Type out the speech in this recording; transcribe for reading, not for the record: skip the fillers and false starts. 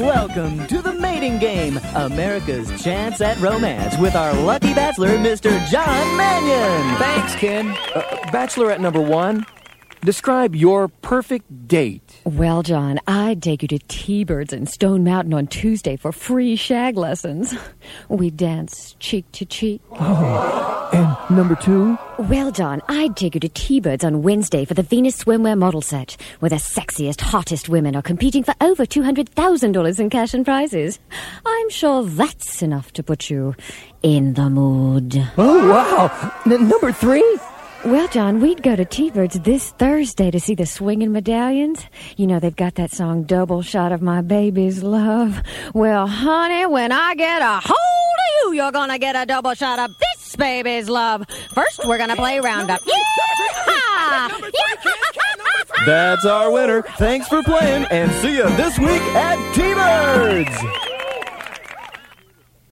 Welcome to the mating game, America's chance at romance, with our lucky bachelor, Mr. John Mannion. Thanks, Ken. Bachelorette number 1, describe your perfect date. Well, John, I'd take you to T-Birds in Stone Mountain on Tuesday for free shag lessons. We dance cheek to cheek. Oh, and number 2? Well, John, I'd take you to T-Birds on Wednesday for the Venus Swimwear model search, where the sexiest, hottest women are competing for over $200,000 in cash and prizes. I'm sure that's enough to put you in the mood. Oh, wow. Number 3? Well, John, we'd go to T-Birds this Thursday to see the Swingin' Medallions. You know, they've got that song, Double Shot of My Baby's Love. Well, honey, when I get a hold of you, you're gonna get a double shot of this baby's love. First, we're gonna play Roundup. Yeah! That's our winner. Thanks for playing, and see you this week at T-Birds.